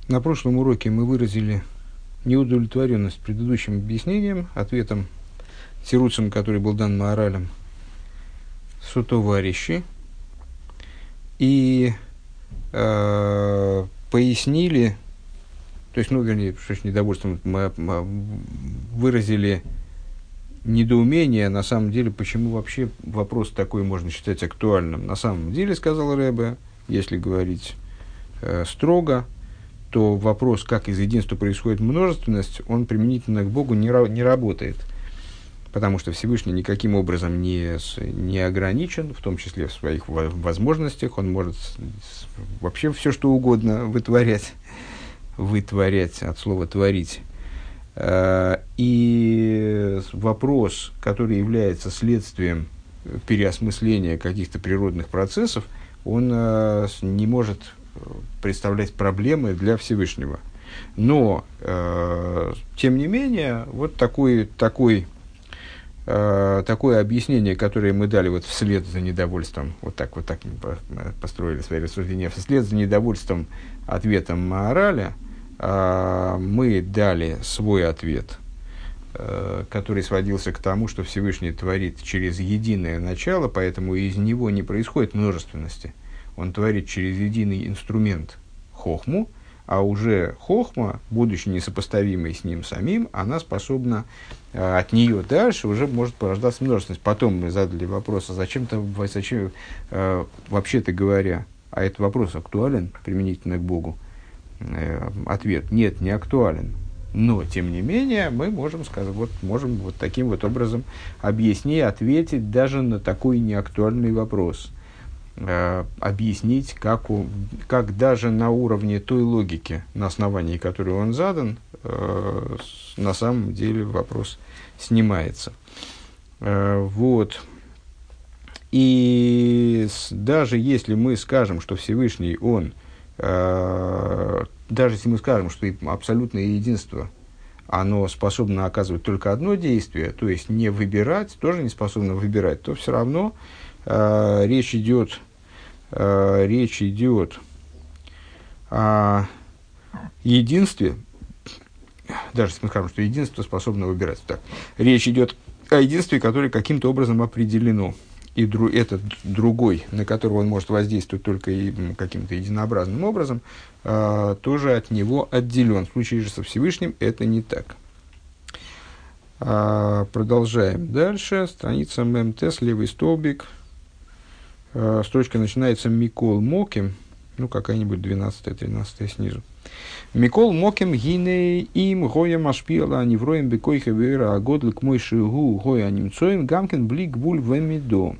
На прошлом уроке мы выразили неудовлетворенность предыдущим объяснением, ответом тируцем, который был дан Маоралем Сотоварищи, и пояснили, то есть, вернее, что с недовольством мы выразили недоумение, на самом деле, почему вообще вопрос такой можно считать актуальным. На самом деле, сказал Ребе, если говорить строго, то вопрос, как из единства происходит множественность, он применительно к Богу не работает. Потому что Всевышний никаким образом не ограничен, в том числе в своих возможностях. Он может вообще все, что угодно вытворять от слова «творить». И вопрос, который является следствием переосмысления каких-то природных процессов, он не может представлять проблемы для Всевышнего. Но, тем не менее, вот такое объяснение, которое мы дали вот вслед за недовольством, вот так мы построили свои рассуждения, вслед за недовольством ответом Маораля, мы дали свой ответ, который сводился к тому, что Всевышний творит через единое начало, поэтому из него не происходит множественности. Он творит через единый инструмент хохму, а уже хохма, будучи несопоставимой с ним самим, она способна от нее дальше уже может порождаться множественность. Потом мы задали вопрос, а зачем вообще-то говоря, а этот вопрос актуален применительно к Богу? Ответ: нет, не актуален. Но, тем не менее, мы можем сказать, можем вот таким вот образом ответить даже на такой неактуальный вопрос. Объяснить, как даже на уровне той логики, на основании которой он задан, на самом деле вопрос снимается. Вот. И даже если мы скажем, что Всевышний, он, даже если мы скажем, что абсолютное единство, оно способно оказывать только одно действие, то есть не выбирать, тоже не способно выбирать, то все равно речь идет о единстве, даже если мы скажем, что единство способно выбирать. Так, речь идет о единстве, которое каким-то образом определено. И этот другой, на которого он может воздействовать только каким-то единообразным образом, тоже от него отделен. В случае же со Всевышним это не так. Продолжаем дальше. Страница ММТ, левый столбик. Строчка начинается «Микол Моким», какая-нибудь 12-13 снизу. «Микол Моким гиней им гоя машпила невроем бекойха вера агодль к мой шигу гоя немцоем гамкин блик буль вемидо».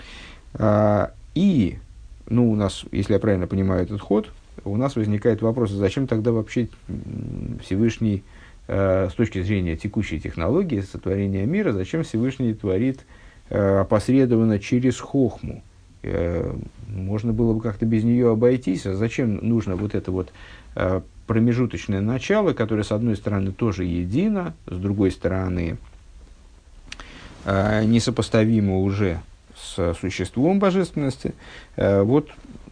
И, у нас, если я правильно понимаю этот ход, у нас возникает вопрос, зачем тогда вообще Всевышний, с точки зрения текущей технологии сотворения мира, зачем Всевышний творит опосредованно через хохму? Можно было бы как-то без нее обойтись, а зачем нужно вот это вот промежуточное начало, которое, с одной стороны, тоже едино, с другой стороны, несопоставимо уже с существом божественности? Вот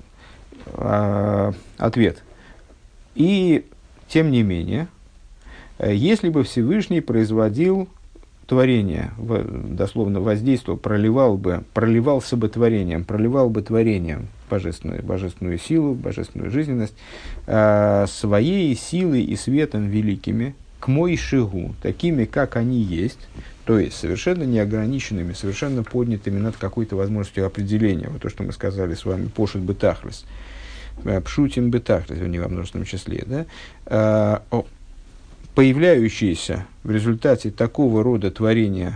ответ. И, тем не менее, если бы Всевышний производил творение, дословно воздействовал, проливался бы творением божественную силу, божественную жизненность, своей силой и светом великими, к мойшигу, такими, как они есть, то есть совершенно неограниченными, совершенно поднятыми над какой-то возможностью определения. Вот то, что мы сказали с вами, пошут бетахлес, пшутим бетахлес, во множественном числе, да? Появляющиеся в результате такого рода творения,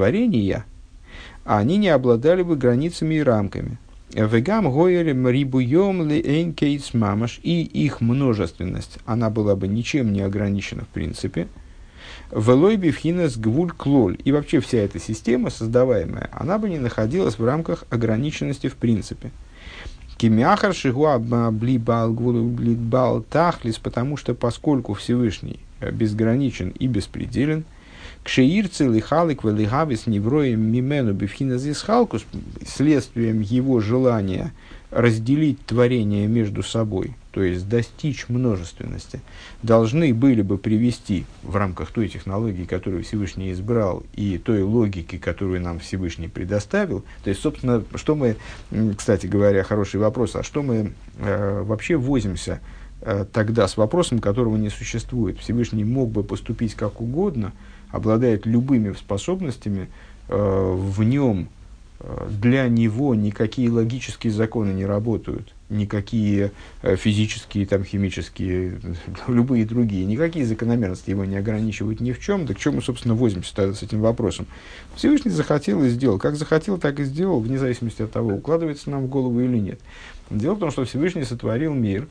они не обладали бы границами и рамками. Вегам гоерем рибуем ли эйнкейс мамаш, и их множественность, она была бы ничем не ограничена в принципе. Велой бифхинес гвуль клоль, и вообще вся эта система, создаваемая, она бы не находилась в рамках ограниченности в принципе. Кимяхар шигуа блибал гвуль блибал тахлис, потому что поскольку Всевышний безграничен и беспределен, кшеирцы лихалик велигавис невроем мимену бифхиназис халкус, следствием его желания разделить творение между собой, то есть достичь множественности, должны были бы привести в рамках той технологии, которую Всевышний избрал, и той логики, которую нам Всевышний предоставил. То есть, собственно, что мы, кстати говоря, хороший вопрос, а что мы вообще возимся тогда с вопросом, которого не существует? Всевышний мог бы поступить как угодно, обладает любыми способностями, в нем, для него никакие логические законы не работают, никакие физические, там, химические, любые другие, никакие закономерности его не ограничивают ни в чем. Так к чему мы, собственно, возимся тогда с этим вопросом? Всевышний захотел и сделал. Как захотел, так и сделал, вне зависимости от того, укладывается нам в голову или нет. Дело в том, что Всевышний сотворил мир,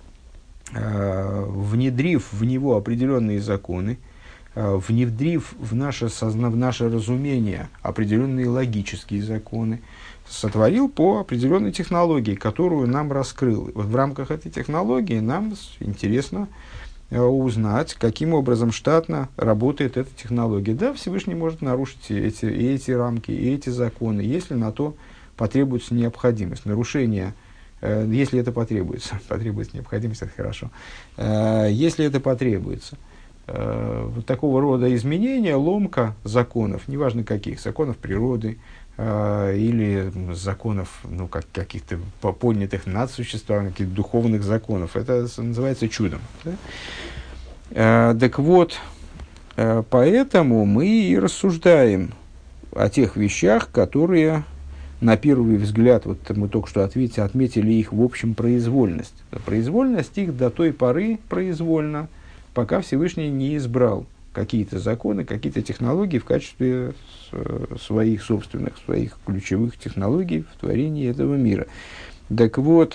внедрив в него определенные законы, внедрив в наше разумение определенные логические законы, сотворил по определенной технологии, которую нам раскрыл. Вот в рамках этой технологии нам интересно узнать, каким образом штатно работает эта технология. Да, Всевышний может нарушить эти рамки, и эти законы, если на то потребуется необходимость. Нарушение, если это потребуется, потребуется необходимость, это хорошо. Если это потребуется, вот такого рода изменения, ломка законов, неважно каких, законов природы или законов, ну, каких-то поднятых над существованием, каких-то духовных законов, это называется чудом. Да? Так вот, поэтому мы и рассуждаем о тех вещах, которые, на первый взгляд, вот мы только что отметили их в общем произвольность. Произвольность их до той поры произвольна, пока Всевышний не избрал какие-то законы, какие-то технологии в качестве своих собственных, своих ключевых технологий в творении этого мира. Так вот,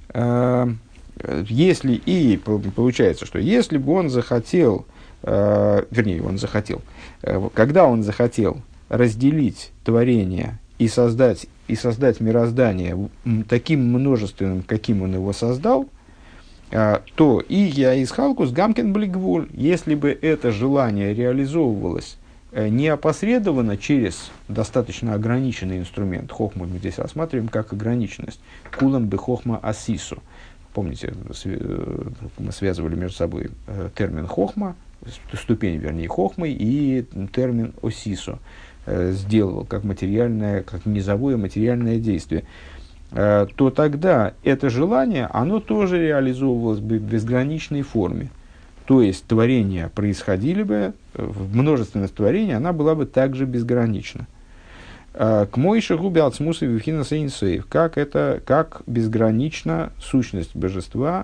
если и получается, что если бы он захотел, когда он захотел разделить творение и создать мироздание таким множественным, каким он его создал, то и я из Халкус Гамкин Блигвуль, если бы это желание реализовывалось не опосредованно через достаточно ограниченный инструмент, хохму мы здесь рассматриваем как ограниченность, кулам бы хохма асису. Помните, мы связывали между собой термин хохма, ступень, вернее, хохмы, и термин осису, сделал как материальное, как низовое материальное действие. То тогда это желание, оно тоже реализовывалось бы в безграничной форме. То есть творения происходили бы, множественность творений, она была бы также безгранична. К Мойше губи ацмуса вивхина сейнсейв, как безгранична сущность божества,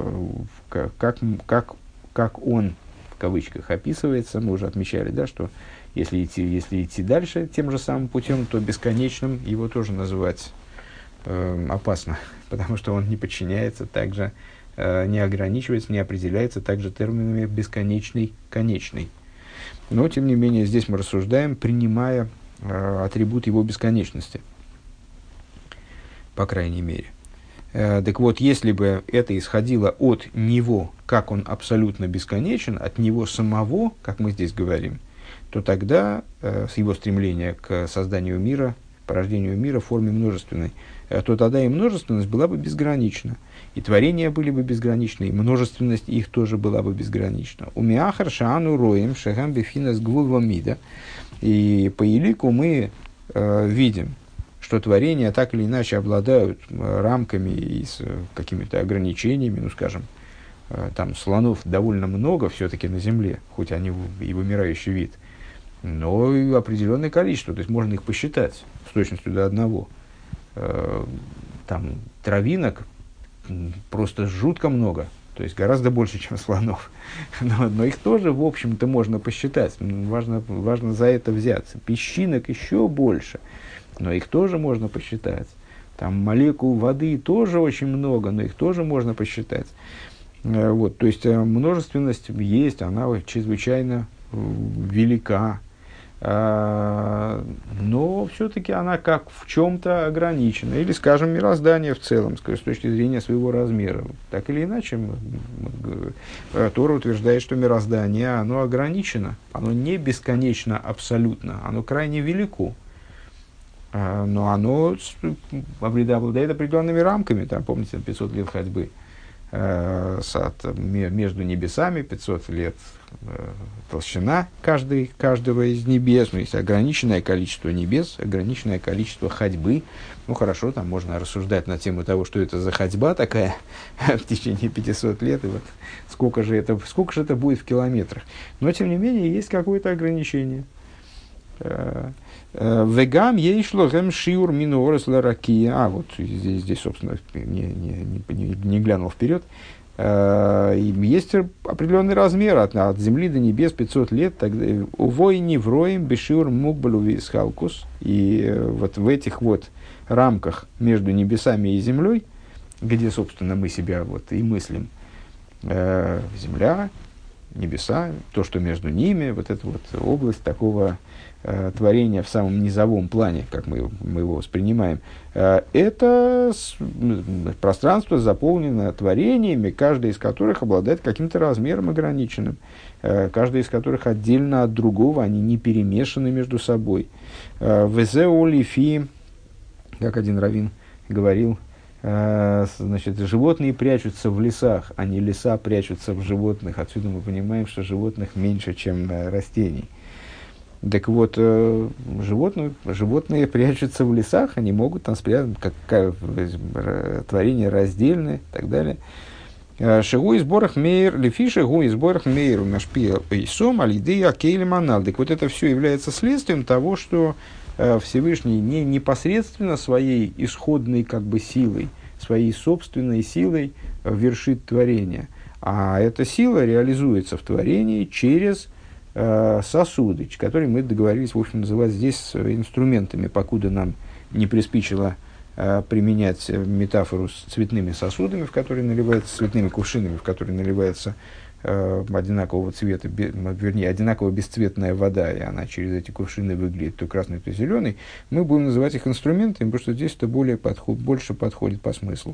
как он, в кавычках, описывается. Мы уже отмечали, да, что если идти дальше тем же самым путем, то бесконечным его тоже называть опасно, потому что он не подчиняется также, не ограничивается, не определяется также терминами бесконечный, конечный. Но, тем не менее, здесь мы рассуждаем, принимая атрибут его бесконечности, по крайней мере. Так вот, если бы это исходило от него, как он абсолютно бесконечен, от него самого, как мы здесь говорим, то тогда с его стремления к созданию мира, порождению мира в форме множественной, то тогда и множественность была бы безгранична, и творения были бы безграничны, и множественность их тоже была бы безгранична. У миахар шаану роем шагам бифинас гвулвамида. И по елику мы видим, что творения так или иначе обладают рамками и с какими-то ограничениями, ну, скажем, там слонов довольно много все-таки на Земле, хоть они и вымирающий вид, но и определенное количество, то есть можно их посчитать с точностью до одного. Там травинок просто жутко много, то есть гораздо больше, чем слонов. Но их тоже, в общем-то, можно посчитать. Важно за это взяться. Песчинок еще больше, но их тоже можно посчитать. Там молекул воды тоже очень много, но их тоже можно посчитать. Вот, то есть множественность есть, она чрезвычайно велика. Но все-таки она как в чем-то ограничена. Или, скажем, мироздание в целом, с точки зрения своего размера. Так или иначе, Тора утверждает, что мироздание, оно ограничено. Оно не бесконечно абсолютно. Оно крайне велико. Но оно обладает определенными рамками. Там, помните, 500 лет ходьбы. между небесами 500 лет толщина каждого из небес, ну, есть ограниченное количество небес, ограниченное количество ходьбы. Ну, хорошо, там можно рассуждать на тему того, что это за ходьба такая в течение 500 лет, и вот сколько же это будет в километрах. Но, тем не менее, есть какое-то ограничение. Вегам ей шло гэм шиур минуорес ларакия. Вот здесь, собственно, не глянул вперед. Есть определенный размер от земли до небес 500 лет. Увой не вроем бешиур мукбалу висхалкус. И вот в этих вот рамках между небесами и землей, где, собственно, мы себя вот и мыслим, земля, небеса, то, что между ними, вот эта вот область такого творения в самом низовом плане, как мы его воспринимаем, это пространство заполнено творениями, каждое из которых обладает каким-то размером ограниченным, каждое из которых отдельно от другого, они не перемешаны между собой. Везеолифи, как один раввин говорил, значит, животные прячутся в лесах, а не леса прячутся в животных. Отсюда мы понимаем, что животных меньше, чем растений. Так вот, животные прячутся в лесах, они могут там спрятаться, как творение раздельное и так далее. Шигу из борах мейр, лефиша гу из борах мейру нашпия и алидея кейли манал. Так вот, это все является следствием того, что Всевышний не непосредственно своей исходной как бы силой, своей собственной силой вершит творение, а эта сила реализуется в творении через сосуды, которые мы договорились, в общем, называть здесь инструментами, покуда нам не приспичило применять метафору с цветными сосудами, в которые наливается, с цветными кувшинами, в которые наливается одинакового цвета, вернее, одинаково бесцветная вода, и она через эти кувшины выглядит то красной, то зеленой, мы будем называть их инструментами, потому что здесь это больше подходит по смыслу.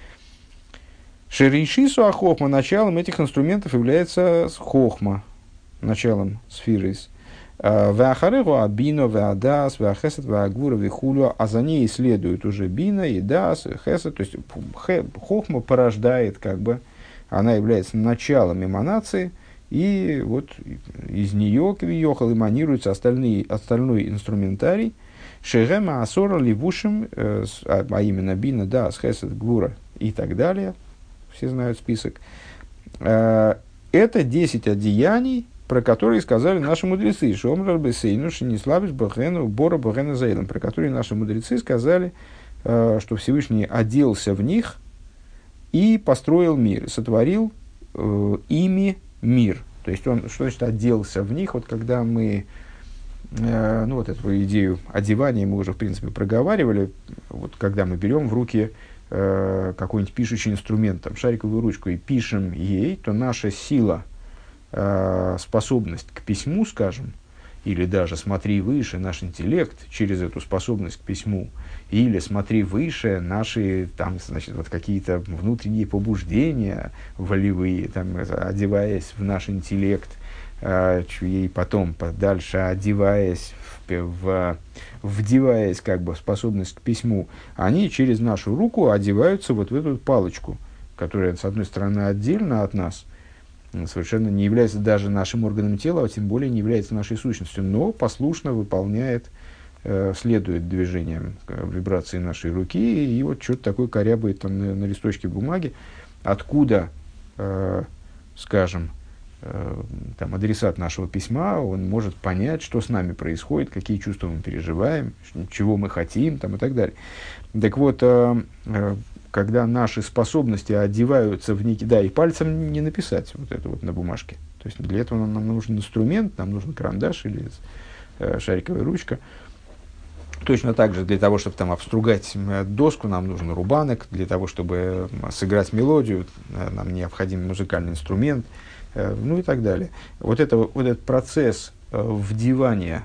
Шеришису ахохма, началом этих инструментов является хохма, началом сферы. Веахарегу абино, веадас, веахесет, веагвура, вехулю, а за ней следует уже бина, и дас, и хесет, то есть хохма порождает, как бы, она является началом эманации, и вот из нее квиёхал эманируется остальной инструментарий, шегема асора ливушим, а именно бина, дас, хесет, гвура и так далее, все знают список. Это 10 одеяний, про которые сказали наши мудрецы, про которые наши мудрецы сказали, что Всевышний оделся в них и построил мир, сотворил ими мир. То есть он, что значит оделся в них? Вот когда мы, ну вот эту идею одевания мы уже в принципе проговаривали, вот когда мы берем в руки какой-нибудь пишущий инструмент, там, шариковую ручку, и пишем ей, то наша сила, способность к письму, скажем, или даже смотри выше, наш интеллект через эту способность к письму, или смотри выше, наши там, значит, вот какие-то внутренние побуждения волевые, там, одеваясь в наш интеллект, и потом дальше одеваясь, вдеваясь как бы в способность к письму, они через нашу руку одеваются вот в эту палочку, которая, с одной стороны, отдельно от нас, совершенно не является даже нашим органом тела, а тем более не является нашей сущностью, но послушно выполняет, следует движениям, вибрации нашей руки, и вот что-то такое корябает там на листочке бумаги, откуда, скажем, там, адресат нашего письма, он может понять, что с нами происходит, какие чувства мы переживаем, чего мы хотим там, и так далее. Так вот, когда наши способности одеваются в некий... Да, и пальцем не написать вот это вот на бумажке. То есть для этого нам нужен инструмент, нам нужен карандаш или шариковая ручка. Точно так же для того, чтобы там обстругать доску, нам нужен рубанок. Для того, чтобы сыграть мелодию, нам необходим музыкальный инструмент. Ну и так далее. Вот этот процесс вдевания,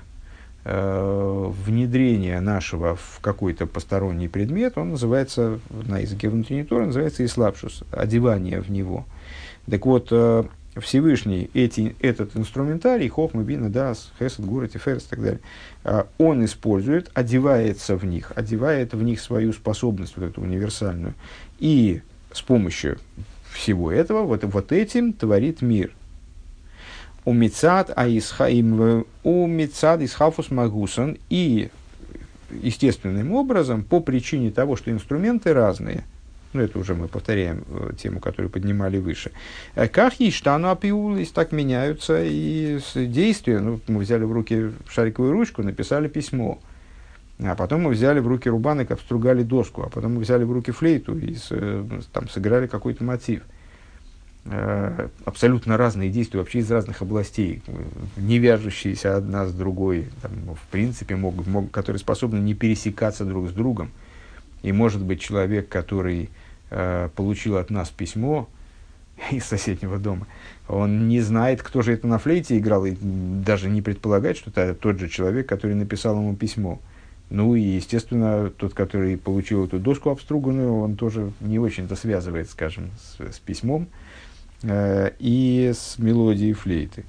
внедрения нашего в какой-то посторонний предмет, он называется, на языке внутренней Торы, называется ислапшус, одевание в него. Так вот, Всевышний этот инструментарий, хохма, бина, дас, хесед, гура, тиферес и так далее, он использует, одевается в них, одевает в них свою способность, вот эту универсальную, и с помощью всего этого, вот этим творит мир. У мицад исхафус магусан, и естественным образом, по причине того, что инструменты разные, ну, это уже мы повторяем тему, которую поднимали выше. Как ештану апиулис, так меняются и действия. Ну, мы взяли в руки шариковую ручку, написали письмо. А потом мы взяли в руки рубанок, обстругали доску. А потом мы взяли в руки флейту и там сыграли какой-то мотив. Абсолютно разные действия, вообще из разных областей, не вяжущиеся одна с другой, там, в принципе, которые способны не пересекаться друг с другом. И может быть человек, который получил от нас письмо из соседнего дома, он не знает, кто же это на флейте играл, и даже не предполагает, что это тот же человек, который написал ему письмо. Ну и, естественно, тот, который получил эту доску обструганную, он тоже не очень-то связывает, скажем, с письмом и с мелодией флейты.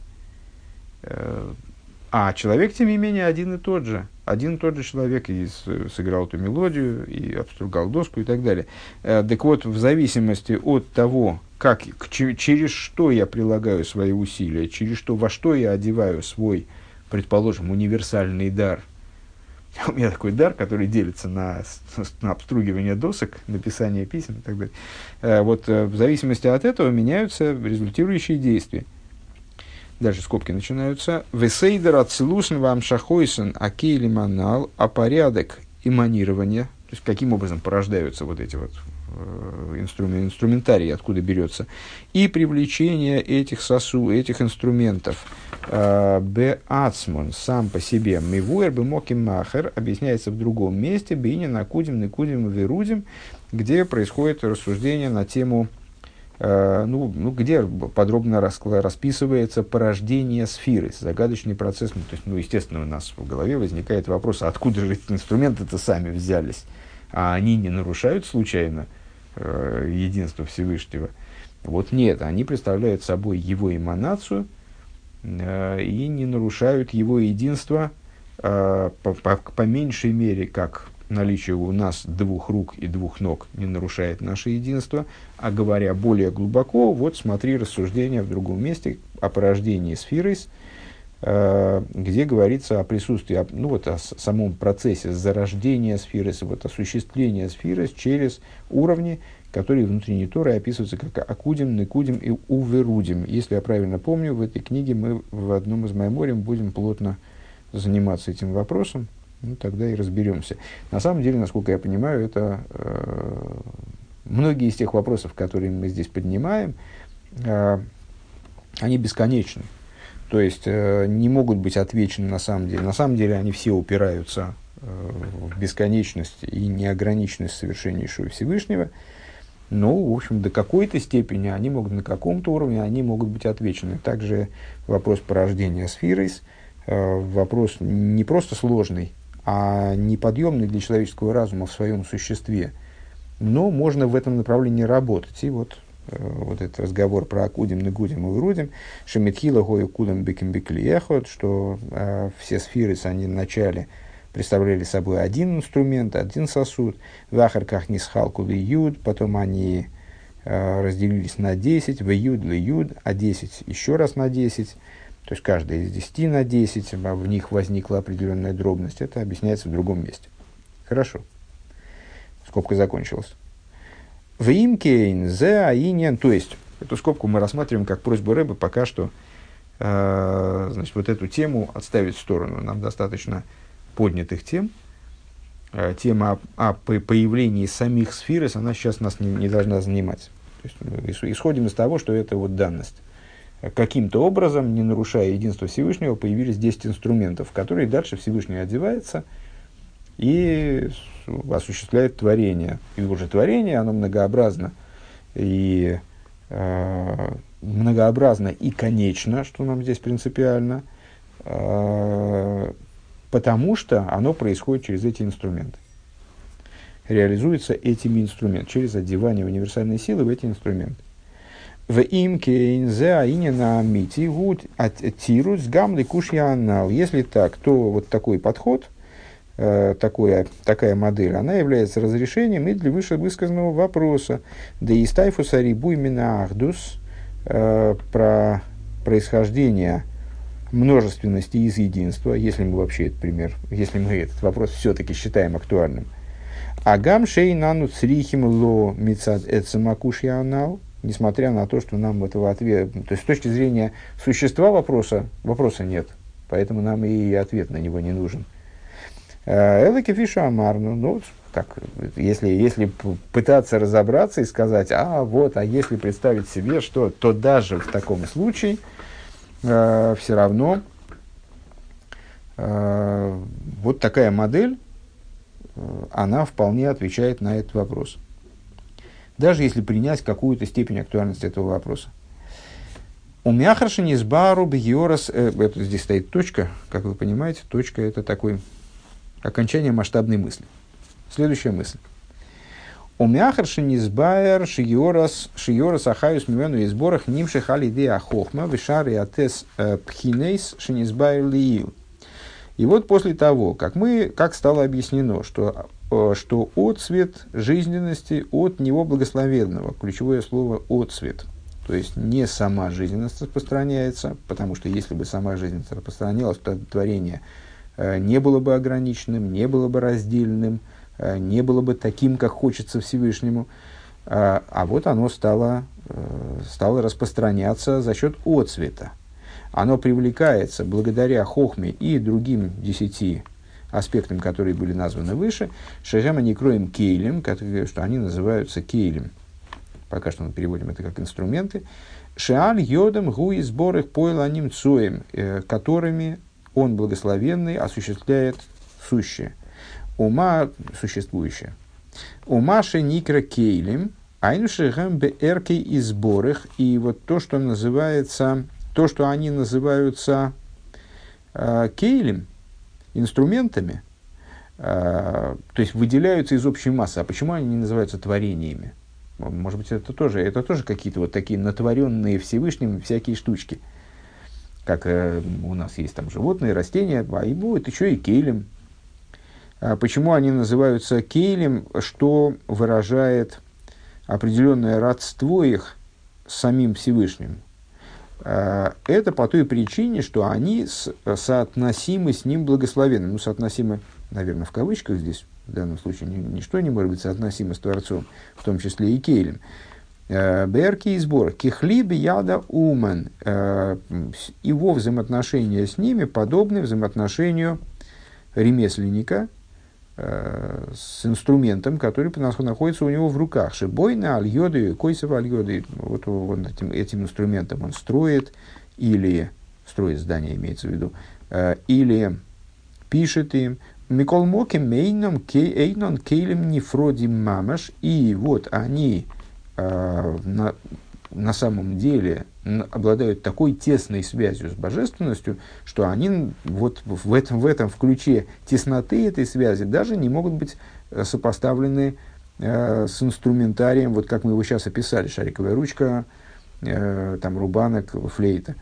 А человек, тем не менее, один и тот же человек и сыграл эту мелодию, и обстругал доску и так далее. Так вот, в зависимости от того, через что я прилагаю свои усилия, во что я одеваю свой, предположим, универсальный дар. У меня такой дар, который делится на обстругивание досок, написание писем и так далее. Вот в зависимости от этого меняются результирующие действия. Дальше скобки начинаются. «Весейдер ацилусн вам шахойсен акейли манал», а порядок эманирования, то есть каким образом порождаются вот эти вот инструментарии, откуда берется, и привлечение этих инструментов беацмон сам по себе мивуэр бемоким махер объясняется в другом месте бейни накудим накудим верудим, где происходит рассуждение на тему, где подробно расписывается порождение сферы, загадочный процесс. То есть, естественно, у нас в голове возникает вопрос, откуда же эти инструменты-то сами взялись, а они не нарушают случайно единство Всевышнего. Вот нет, они представляют собой его эманацию и не нарушают его единство по меньшей мере, как наличие у нас двух рук и двух ног не нарушает наше единство, а говоря более глубоко, вот смотри рассуждение в другом месте о порождении сферис, где говорится о присутствии, о самом процессе зарождения сферис, осуществления сферис через уровни, которые внутренней Торы описываются как акудим, некудим и уверудим. Если я правильно помню, в этой книге мы в одном из майморим будем плотно заниматься этим вопросом. Тогда и разберемся. На самом деле, насколько я понимаю, это многие из тех вопросов, которые мы здесь поднимаем, они бесконечны. То есть не могут быть отвечены на самом деле. На самом деле они все упираются в бесконечность и неограниченность совершеннейшего Всевышнего. Но, в общем, до какой-то степени они могут, на каком-то уровне они могут быть отвечены. Также вопрос порождения сферис, вопрос не просто сложный, а неподъемный для человеческого разума в своем существе. Но можно в этом направлении работать. И вот этот разговор про акудим, негудим и урудим, шемитхила гою кудам беким беклиехот, что все сферис, они вначале представляли собой один инструмент, один сосуд, в ахарках нисхалку ли юд, потом они разделились на 10, в юд ли юд, а 10 еще раз на 10, то есть каждая из 10 на 10, в них возникла определенная дробность. Это объясняется в другом месте. Хорошо. Скобка закончилась. В имкейн зе аиньян, то есть эту скобку мы рассматриваем как просьбу Рэбе пока что вот эту тему отставить в сторону. Нам достаточно поднятых тем. Тема о появлении самих сферис, она сейчас нас не должна занимать. То есть, исходим из того, что это вот данность. Каким-то образом, не нарушая единство Всевышнего, появились 10 инструментов, в которые дальше Всевышний одевается и осуществляет творение. И уже творение, оно многообразно и конечно, что нам здесь принципиально, потому что оно происходит через эти инструменты. Реализуется этими инструментами, через одевание универсальной силы в эти инструменты. В имке инзе аинена мити гуд аттирус гамли кушьянал. Если так, то вот такой подход такая модель, она является разрешением и для вышевысказанного вопроса. Да и стайфуса рибу именно ахдус, про происхождение множественности из единства, если мы вообще этот пример, если мы этот вопрос все-таки считаем актуальным. Агам шейнану црихим ло мицад эцемакуш янал, несмотря на то, что нам этого ответа, то есть с точки зрения существа вопроса нет, поэтому нам и ответ на него не нужен. Элаки фиша амарну, ну, так, если пытаться разобраться и сказать, а если представить себе, что, то даже в таком случае все равно вот такая модель, она вполне отвечает на этот вопрос. Даже если принять какую-то степень актуальности этого вопроса. У мяхарши низбару бьорас, это здесь стоит точка, как вы понимаете, точка это такое окончание масштабной мысли. Следующая мысль. У мяхарши низбайр шиорас ахаюс мимену и сборах нимших алидея хохма вишар и атес пхинейс шинизбайр лию. И вот после того, как стало объяснено, что отцвет жизненности от него благословенного, ключевое слово отцвет, то есть не сама жизненность распространяется, потому что если бы сама жизненность распространялась, то творение не было бы ограниченным, не было бы раздельным, не было бы таким, как хочется Всевышнему, а вот оно стало распространяться за счет отцвета. Оно привлекается благодаря хохме и другим 10 аспектам, которые были названы выше, шежема не кроем кейлем, что они называются кейлем. Пока что мы переводим это как инструменты. Шеаль йодам гуи сбор их пойланим цоем, которыми он благословенный осуществляет сущее. Ума существующее. Умаше никра кейлем, айнушехам беэрки и сборых. И вот то, что они называются кейлем, инструментами, то есть выделяются из общей массы. А почему они не называются творениями? Может быть, это тоже какие-то вот такие натворенные Всевышним всякие штучки. Как у нас есть там животные, растения, а и будет еще и кейлем. Почему они называются кейлем, что выражает определенное родство их с самим Всевышним? Это по той причине, что они соотносимы с ним благословенным. Ну, соотносимы, наверное, в кавычках здесь, в данном случае, ничто не может быть соотносимо с Творцом, в том числе и кейлем. Берки и сбор. Кихлиб яда умен. Его взаимоотношения с ними подобны взаимоотношению ремесленника с инструментом, который находится у него в руках. Шибойна альёды, койсова альёды. Вот он этим инструментом он строит здание, имеется в виду, или пишет им. Микол моки мейном кейнон кейлем нефродим мамаш. И вот они на самом деле обладают такой тесной связью с божественностью, что они вот в этом ключе тесноты этой связи даже не могут быть сопоставлены с инструментарием, вот как мы его сейчас описали, шариковая ручка, там рубанок, флейта.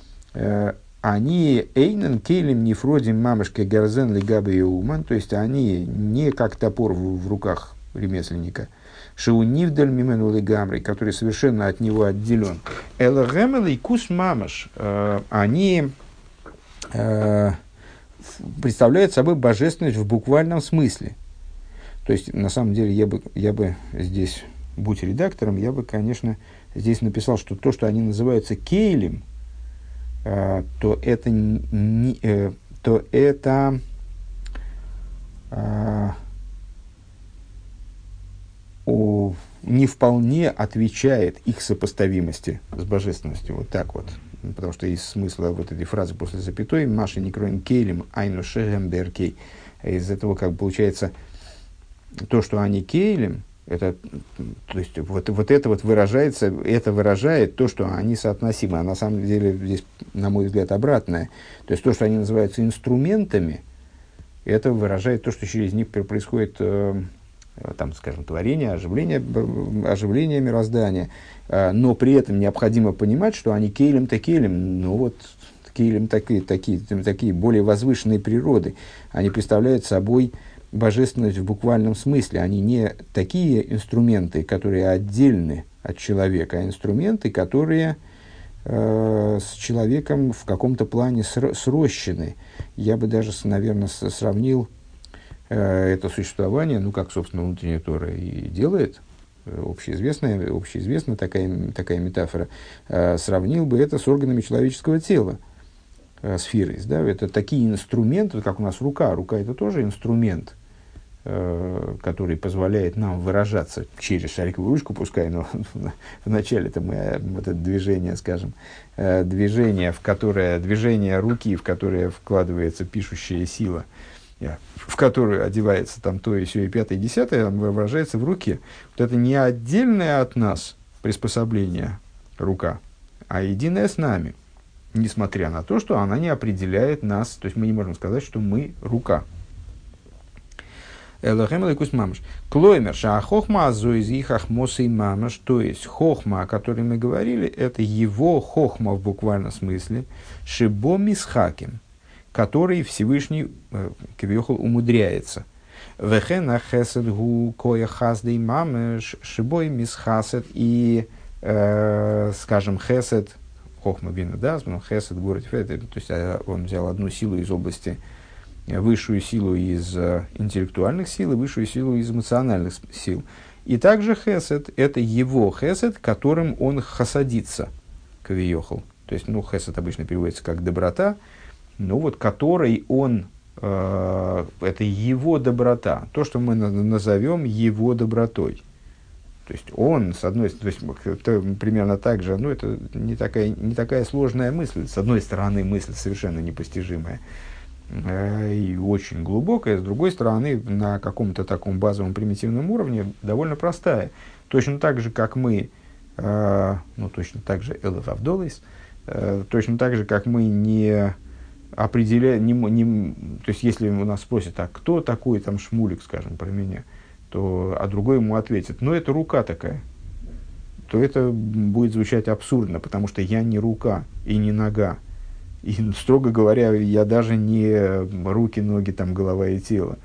Они эйнен кейлем нефродим мамышке гарзен лигабы и уман, то есть они не как топор в руках ремесленника, шеунивдаль мимену лигамри, который совершенно от него отделен. Элгэмэл и кус мамаш, они представляют собой божественность в буквальном смысле. То есть, на самом деле, я бы здесь, будь редактором, я бы, конечно, здесь написал, что то, что они называются кейлем, то это не вполне отвечает их сопоставимости с божественностью. Вот так вот. Потому что из смысла вот этой фразы после запятой «Маша не кроем кейлем, айну шехем беркей». Из этого как бы получается то, что они кейлем, это, то есть вот это вот выражается, это выражает то, что они соотносимы. А на самом деле здесь, на мой взгляд, обратное. То есть то, что они называются инструментами, это выражает то, что через них происходит там, скажем, творение, оживление мироздания, но при этом необходимо понимать, что они кейлем-то кейлем, ну вот кейлем такие более возвышенные природы. Они представляют собой божественность в буквальном смысле. Они не такие инструменты, которые отдельны от человека, а инструменты, которые с человеком в каком-то плане срощены. Я бы даже, наверное, сравнил это существование, ну, как, собственно, внутренняя Тора и делает, общеизвестная такая метафора, сравнил бы это с органами человеческого тела, сферой. Да? Это такие инструменты, как у нас рука. Рука – это тоже инструмент, который позволяет нам выражаться через шариковую ручку, пускай, но вначале-то мы вот это движение, скажем, движение руки, в которое вкладывается пишущая сила, в которую одевается там то и сё, и пятое, и десятое, выражается в руке. Вот это не отдельное от нас приспособление рука, а единое с нами, несмотря на то, что она не определяет нас, то есть мы не можем сказать, что мы рука. Элохем элейкус мамаш. Клоймер шахохма азоиз ихах мосей мамаш, то есть хохма, о которой мы говорили, это его хохма в буквальном смысле, шибо мисхаким, который Всевышний кавиохол умудряется. Вехена хесед гу коя хаздей мамаш шибой мисхасед, и, скажем, хесед, хохма бина дазман, хесед город фет, то есть он взял одну силу из области, высшую силу из интеллектуальных сил и высшую силу из эмоциональных сил. И также хесед – это его хесед, которым он хасадится, кавиохол. То есть, ну, хесед обычно переводится как доброта, но вот которой он, это его доброта, то, что мы назовем его добротой. То есть он, с одной стороны, это примерно так же, ну, это не такая сложная мысль, с одной стороны, мысль совершенно непостижимая и очень глубокая, с другой стороны, на каком-то таком базовом примитивном уровне довольно простая. Точно так же, как мы, точно так же Элеф Авдолис, точно так же, как мы не определяем, то есть, если у нас спросят, а кто такой там Шмулик, скажем, про меня, то, а другой ему ответит, ну, это рука такая, то это будет звучать абсурдно, потому что я не рука и не нога. И, строго говоря, я даже не руки, ноги, там, голова и тело,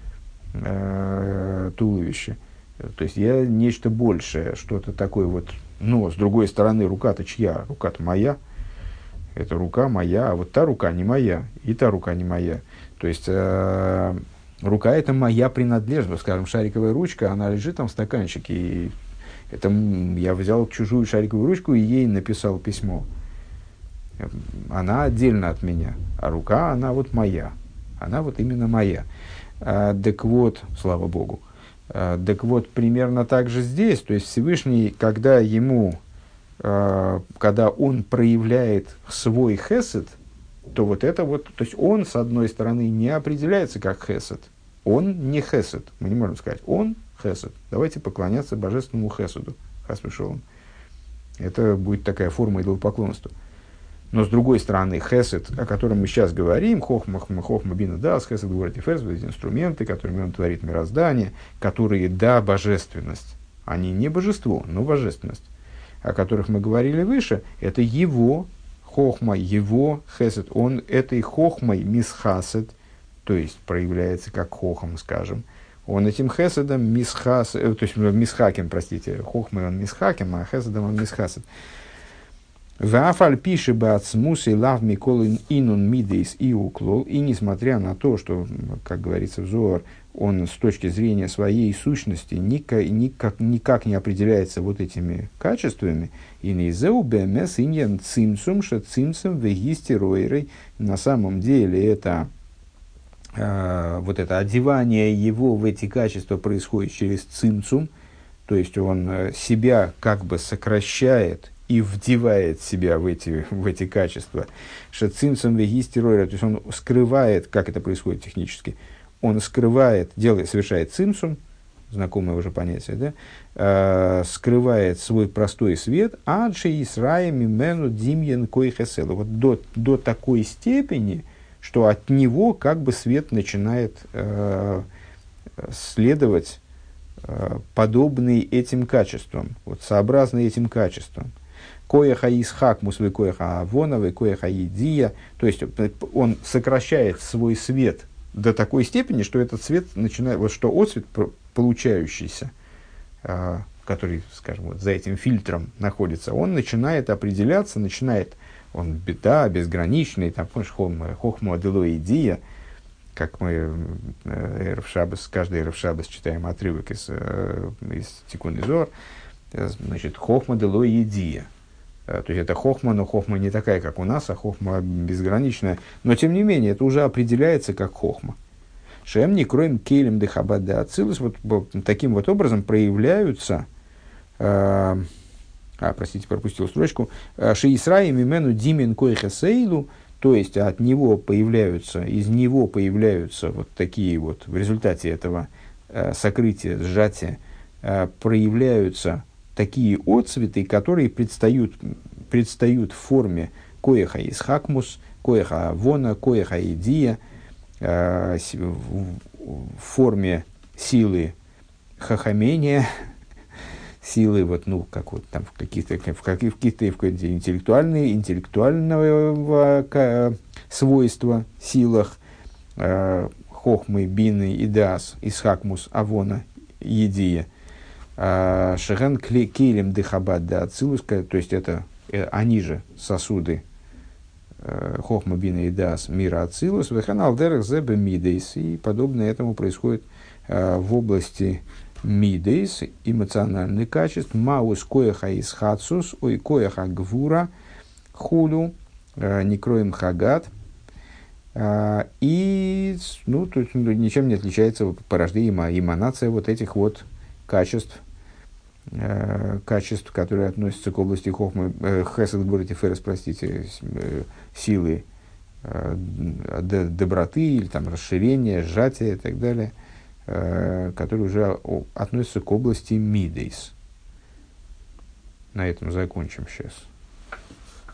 туловище. То есть я нечто большее, что-то такое вот. Но, с другой стороны, рука-то чья? Рука-то моя. Это рука моя, а вот та рука не моя, и та рука не моя. То есть рука – это моя принадлежность. Скажем, шариковая ручка, она лежит там в стаканчике. И это я взял чужую шариковую ручку и ей написал письмо. Она отдельно от меня, а рука, она вот моя. Она вот именно моя. Так вот, слава Богу. Так вот, примерно так же здесь. То есть Всевышний, когда он проявляет свой хесед, то вот это вот, то есть он, с одной стороны, не определяется как хесед. Он не хесед. Мы не можем сказать, он хесед. Давайте поклоняться божественному хеседу. Хас-вешолом. Это будет такая форма идолопоклонства. Но с другой стороны, хесед, о котором мы сейчас говорим, хохма бина дас, хесед говорит ферс, эти инструменты, которыми он творит мироздание, которые, да, божественность, они не божество, но божественность, о которых мы говорили выше, это его хохма, его хесед, он этой хохмой мисхасед, то есть проявляется как хохом, скажем, он этим хеседом мисхасед, то есть мисхакем, простите, хохмой он мисхакем, а хеседом он мисхасед. Вафаль пиши бацмус и лав миколин инун мидейс и уклол. И несмотря на то, что, как говорится в Зоар, он с точки зрения своей сущности никак не определяется вот этими качествами, и нейзеу бэмэс иньян цимцум ша цимцум вегисти ройрой. На самом деле это вот это одевание его в эти качества происходит через цимцум, то есть он себя как бы сокращает и вдевает себя в эти качества. Шацимцем вегистеройра, то есть он скрывает, как это происходит технически, он скрывает, совершает цимсум, знакомое уже понятие, да, скрывает свой простой свет, адши Исраи мимену димьен койхеселу, вот до такой степени, что от него как бы свет начинает следовать подобный этим качествам, вот, сообразный этим качествам. коеха исхакмус вы коеха авона вы коеха идия. То есть он сокращает свой свет до такой степени, что этот свет начинает, вот что отцвет получающийся, который, скажем, вот за этим фильтром находится, он начинает определяться, он безграничный, там, помнишь, хохма адело идия, как мы каждый Эрев Шаббас читаем отрывок из Тикун Зоар, значит, хохма дело идия. То есть это хохма, но хохма не такая, как у нас, а хохма безграничная. Но тем не менее, это уже определяется как хохма. Шем не кроем келем де хабад де ацилус. Вот таким вот образом проявляются, простите, пропустил строчку, шеисраи мимену димин койхесейлу, то есть из него появляются вот такие вот, в результате этого сокрытия, сжатия, проявляются такие отцветы, которые предстают в форме коеха исхакмус, коеха авона, коеха идия, в форме силы хахамения, силы вот, ну, как вот там в каких-то интеллектуального свойства, силах хохмы, бины, идас, исхакмус, авона, едия. Шеген кейлем дехабад да ацилус, то есть это они же сосуды хохма, бина, идас, мира ацилус, вехан алдерах зебе мидейс, и подобное этому происходит в области мидейс, эмоциональных качеств, маус коеха исхацус, ой коеха гвура, хулю, некроем хагат, и ну, тут ничем не отличается порождение, эманация вот этих вот качеств, которые относятся к области хохмы, хесед гбуры тиферес, простите, силы доброты или там расширения, сжатия и так далее, которые уже относятся к области мидейс. На этом закончим сейчас.